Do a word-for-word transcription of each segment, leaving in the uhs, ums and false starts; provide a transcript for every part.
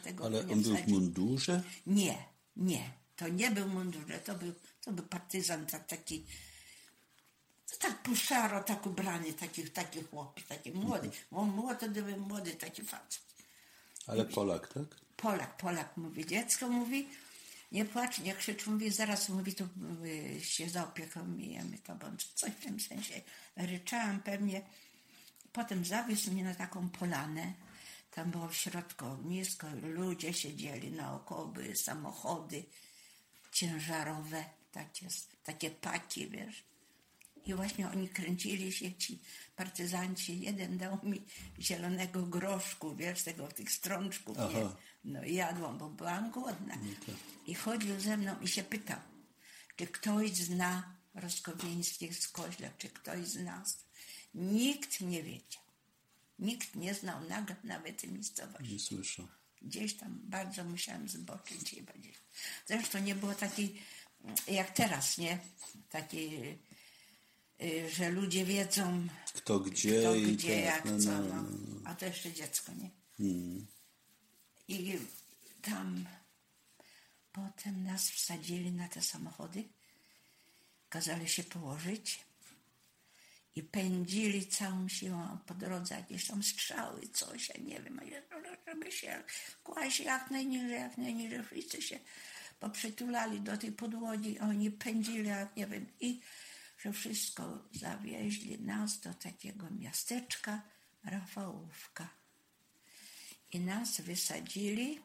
tego Ale konia on był w wsadził. mundurze? Nie, nie. To nie był mundurze, to był, to był partyzant tak, taki, tak po szaro, tak ubrany, taki, taki chłop, taki młody. On młody, to był młody taki facet. Ale Polak, tak? Polak, Polak mówi, dziecko mówi, nie płacz, nie krzycz, mówi, zaraz mówi, tu y, się zaopiekujemy tobą, czy coś w tym sensie. Ryczałam pewnie. Potem zawiózł mnie na taką polanę. Tam było w środku ognisko, ludzie siedzieli naokoło, były samochody ciężarowe, takie, takie paki, wiesz. I właśnie oni kręcili się, ci partyzanci. Jeden dał mi zielonego groszku, wiesz, tego, tych strączków, nie? No i jadłam, bo byłam głodna. I chodził ze mną i się pytał, czy ktoś zna Roskowieńskich z Koźla, czy ktoś z nas. Nikt nie wiedział. Nikt nie znał nawet tej miejscowości. Nie słyszę. Gdzieś tam bardzo musiałam zboczyć chyba gdzieś. Zresztą nie było takiej, jak teraz, nie? Takiej, że ludzie wiedzą, kto gdzie, kto i gdzie tak, jak no, co. no, No. no. A to jeszcze dziecko, nie? Hmm. I tam potem nas wsadzili na te samochody, kazali się położyć i pędzili całą siłą po drodze, jakieś tam strzały, coś, ja nie wiem, żeby się kłaść jak najniżej, jak najniżej, wszyscy się poprzytulali do tej podłogi, oni pędzili, jak nie wiem, i że wszystko zawieźli nas do takiego miasteczka Rafałówka. I nas wysadzili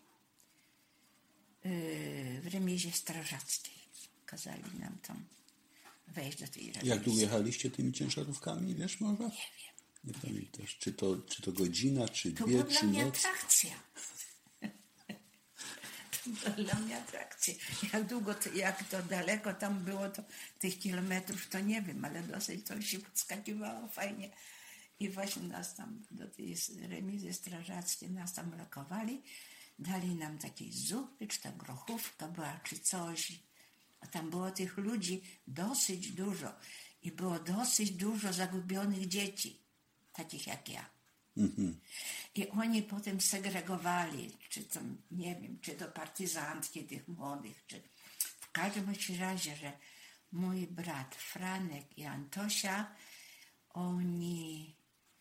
w remizie strażackiej. Kazali nam tam wejść do tej remizy. Jak długo jechaliście tymi ciężarówkami, wiesz może? Nie wiem. Nie pamiętasz. Czy to, czy to godzina, czy To dwie, była dla czy mnie noc? atrakcja. To była dla mnie atrakcja. Jak długo, to, jak to daleko tam było, to tych kilometrów, to nie wiem, ale dosyć to się podskakiwało fajnie. I właśnie nas tam do tej remizy strażackiej nas tam lokowali. Dali nam takiej zupy, czy ta grochówka była, czy coś. A tam było tych ludzi dosyć dużo. I było dosyć dużo zagubionych dzieci, takich jak ja. Mhm. I oni potem segregowali, czy to, nie wiem, czy do partyzantki tych młodych, czy w każdym razie, że mój brat Franek i Antosia, oni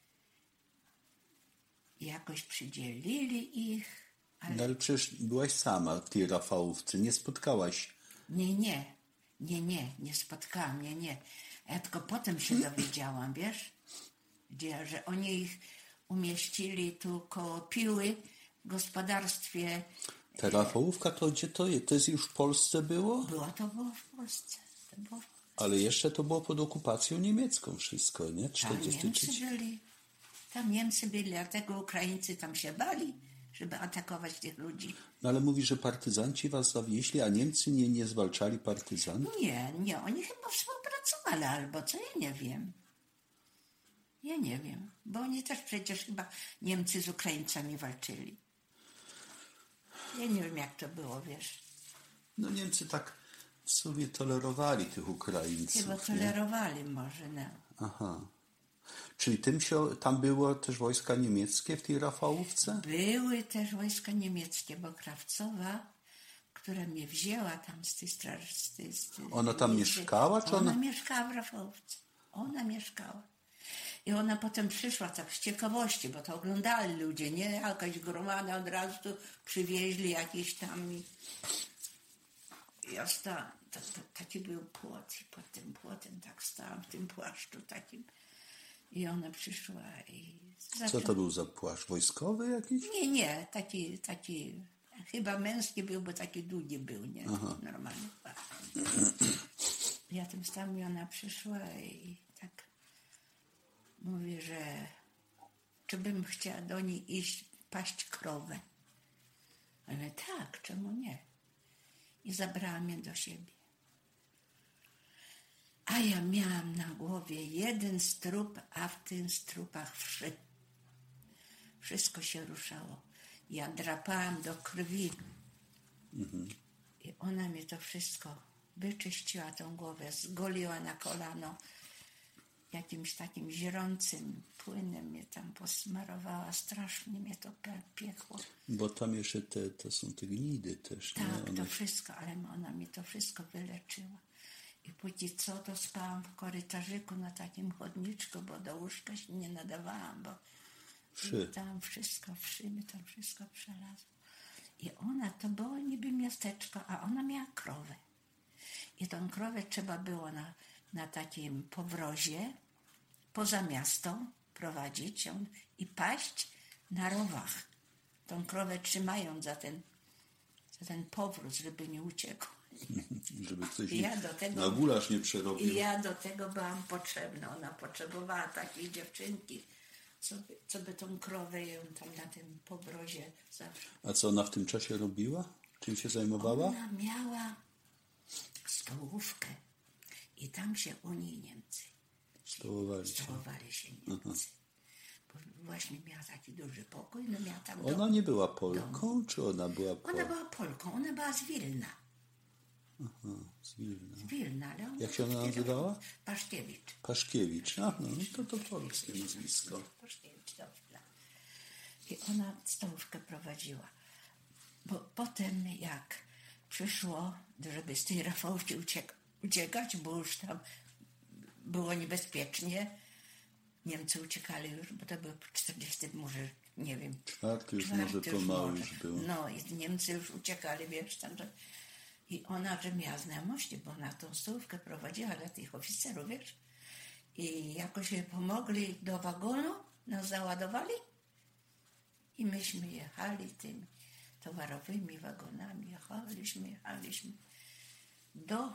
jakoś przydzielili ich, ale... No ale przecież byłaś sama w tej Rafałówce, nie spotkałaś. Nie, nie, nie, nie, nie spotkałam, nie, nie. A ja tylko potem się dowiedziałam, wiesz, gdzie, że oni ich umieścili tu koło Piły w gospodarstwie. Ta Rafałówka to gdzie to jest? To jest już w Polsce było? Było to było w Polsce. To było w Polsce. Ale jeszcze to było pod okupacją niemiecką wszystko, nie? Tam czterdziesty Niemcy trzeci. byli, tam Niemcy byli, dlatego Ukraińcy tam się bali, żeby atakować tych ludzi. No ale mówi, że partyzanci was zawieźli, a Niemcy nie, nie zwalczali partyzantów? Nie, nie, oni chyba współpracowali albo co, ja nie wiem. Ja nie wiem, bo oni też przecież chyba Niemcy z Ukraińcami walczyli. Ja nie wiem, jak to było, wiesz. No Niemcy tak w sobie tolerowali tych Ukraińców. Chyba nie? tolerowali może, no. Aha. Czyli tym się, tam było też wojska niemieckie w tej Rafałówce? Były też wojska niemieckie, bo Krawcowa, która mnie wzięła tam z tej straży... Z tej, z tej, Ona tam z tej, mieszkała, czy ona? ona- mieszkała w Rafałówce. Ona mieszkała. I ona potem przyszła tak z ciekawości, bo to oglądali ludzie, nie? Jakaś gromada od razu tu przywieźli jakieś tam... I ja stałam, to, to, taki był płot i pod tym płotem tak stałam w tym płaszczu takim. I ona przyszła i... Co to był za płaszcz? Wojskowy jakiś? Nie, nie, taki, taki, chyba męski był, bo taki długi był, nie? Taki normalny płaszcz. Ja tym stałam i ona przyszła i tak mówi, że czy bym chciała do niej iść paść krowę. Ale tak, czemu nie? I zabrała mnie do siebie. A ja miałam na głowie jeden strup, a w tych strupach wszy. Wszystko się ruszało. Ja drapałam do krwi. Mhm. I ona mi to wszystko wyczyściła, tą głowę, zgoliła na kolano. jakimś takim źrącym płynem mnie tam posmarowała. Strasznie mnie to piekło. Bo tam jeszcze te, to są te gnidy też, nie? Tak, One... to wszystko, ale ona mi to wszystko wyleczyła. I póki co to spałam w korytarzyku na takim chodniczku, bo do łóżka się nie nadawałam, bo Wszy. tam wszystko, wszy mi tam wszystko przelazło. I ona, to było niby miasteczko, a ona miała krowę. I tą krowę trzeba było na, na takim powrozie poza miasto prowadzić ją i paść na rowach. Tą krowę trzymając za ten, za ten powróz, żeby nie uciekł. Żeby ktoś I ja do tego, na gulasz nie przerobił. I ja do tego byłam potrzebna. Ona potrzebowała takiej dziewczynki, co by, co by tą krowę ją tam na tym powrozie zawsze. A co ona w tym czasie robiła? Czym się zajmowała? Ona miała stołówkę i tam się u niej Niemcy Stołowali się. stołowali się Niemcy. Bo właśnie miała taki duży pokój, no miała tam Ona dom. nie była Polką, czy ona była Polką? Ona była Polką, ona była z Wilna. Aha, z Wilna. Z Wilna, ale ona Jak się ona nazywała? Paszkiewicz. Paszkiewicz. Aha, no to to polskie nazwisko. Paszkiewicz, dobrze. I ona stołówkę prowadziła. Bo potem jak przyszło, żeby z tej Rafałówki uciek- uciekać, bo już tam było niebezpiecznie, Niemcy uciekali już, bo to był czterdziesty może, nie wiem. Czwarty już czwarty może pomału już było. No i Niemcy już uciekali, wiesz, tam to. I ona, że miała znajomości, bo ona tą stołówkę prowadziła dla tych oficerów, wiesz. I jakoś jej pomogli do wagonu, nas załadowali i myśmy jechali tymi towarowymi wagonami. Jechaliśmy, jechaliśmy do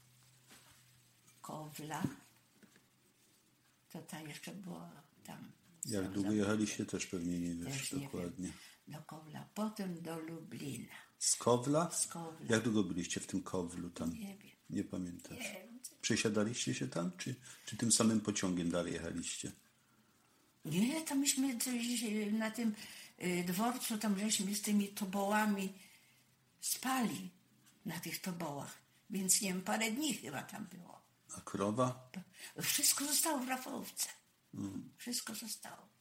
Kowla. To ta jeszcze była tam. Jak długo jechaliście, też pewnie nie wiesz Też nie dokładnie. wiem. Do Kowla, potem do Lublina. Z Kowla? Z Kowla. Jak długo byliście w tym Kowlu tam? Nie wiem. Nie pamiętasz. Nie wiem. Przesiadaliście się tam, czy, czy tym samym pociągiem dalej jechaliście? Nie, to myśmy coś na tym y, dworcu, tam żeśmy z tymi tobołami spali na tych tobołach. Więc nie wiem, parę dni chyba tam było. A krowa? Wszystko zostało w Rafałówce. Mm. Wszystko zostało.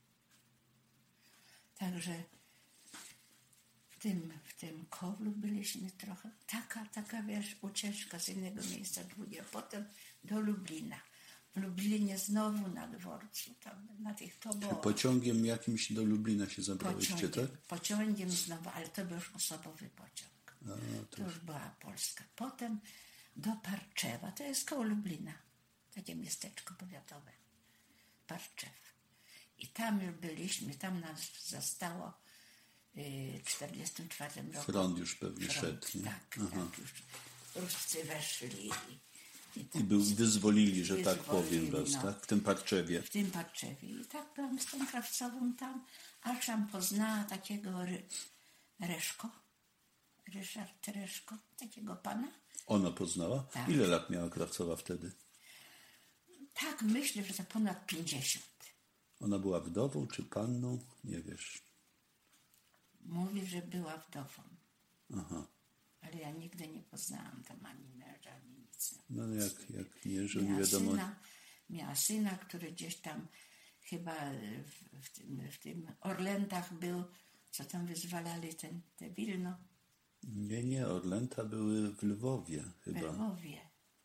Także w tym, w tym Kowlu byliśmy trochę. Taka, taka, wiesz, ucieczka z innego miejsca długie. Potem do Lublina. W Lublinie znowu na dworcu, tam na tych tobołach. Pociągiem jakimś do Lublina się zabrałyście, Pociągiem, tak? pociągiem znowu, ale to był już osobowy pociąg. A, to To już była Polska. Potem do Parczewa, to jest koło Lublina. Takie miasteczko powiatowe. Parczew. I tam już byliśmy, tam nas zastało w czterdziestym czwartym roku. Front już pewnie Front, szedł, nie? tak, Aha. tak, już Ruscy weszli. I, i, tak I był, wyzwolili, że tak wyzwolili, powiem was, no. tak? W tym Parczewie. W tym Parczewie. I tak byłam z tą krawcową tam, aż tam poznała takiego Ry, Reszko, Ryszard Reszko, takiego pana. Ona poznała? Tak. Ile lat miała Krawcowa wtedy? Tak, myślę, że to ponad pięćdziesiąt. Ona była wdową czy panną? Nie wiesz. Mówi, że była wdową. Aha. Ale ja nigdy nie poznałam tam ani męża, ani nic. No jak, jak nie, że nie Miała wiadomo. syna, miała syna, który gdzieś tam chyba w, w, tym, w tym Orlętach był, co tam wyzwalali ten, te Wilno. Nie, nie, Orlęta były w Lwowie W chyba. Lwowie.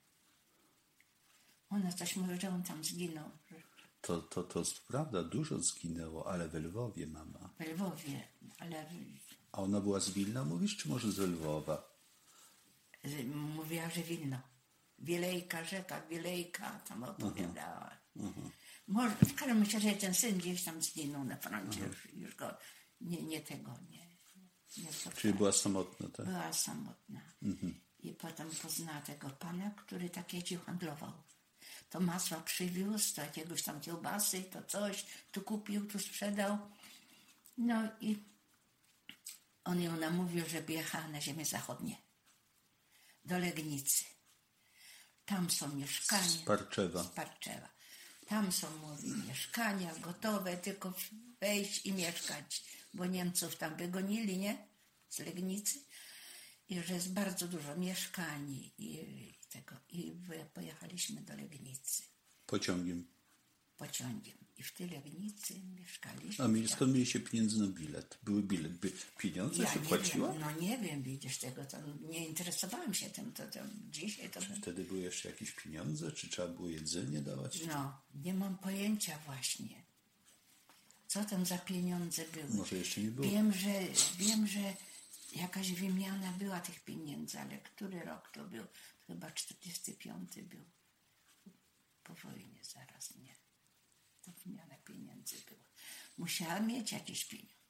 Ona coś mówi, że on tam zginął. To, to, to prawda, dużo zginęło, ale w Lwowie mama. W Lwowie, ale A ona była z Wilna, mówisz, czy może z Lwowa? z- mówiła, że Wilno. Wielejka, rzeka, Wielejka, tam opowiadała. Może, w każdym razie ten syn gdzieś tam zginął na froncie, już, już go nie, nie tego, nie, nie spotkała. Czyli była samotna, tak? Była samotna. I potem poznała tego pana, który tak jeździł, handlował. To masła przywiózł, to jakiegoś tam kiełbasy, to coś, tu kupił, tu sprzedał. No i on ją namówił, żeby jechała na ziemię zachodnie. Do Legnicy. Tam są mieszkania. Z Parczewa. Z Parczewa. Tam są, mówi, mieszkania gotowe, tylko wejść i mieszkać. Bo Niemców tam wygonili, nie? Z Legnicy. I że jest bardzo dużo mieszkań i, i tego. I pojechaliśmy do Legnicy. Pociągiem. pociągiem. I w Tylegnicy mieszkaliśmy. A mieli, skąd mieliście pieniądze na bilet? Były bilet, by, pieniądze Ja się nie płaciło? wiem, no nie wiem, widzisz tego, to nie interesowałam się tym, to, to dzisiaj to... Czy wtedy były jeszcze jakieś pieniądze? Czy trzeba było jedzenie dawać? No, nie mam pojęcia właśnie, co tam za pieniądze były. Może jeszcze nie było. Wiem, że, wiem, że jakaś wymiana była tych pieniędzy, ale który rok to był? Chyba czterdziesty piąty był. Po wojnie zaraz, nie. To wymiana pieniędzy była. Musiała mieć jakieś pieniądze.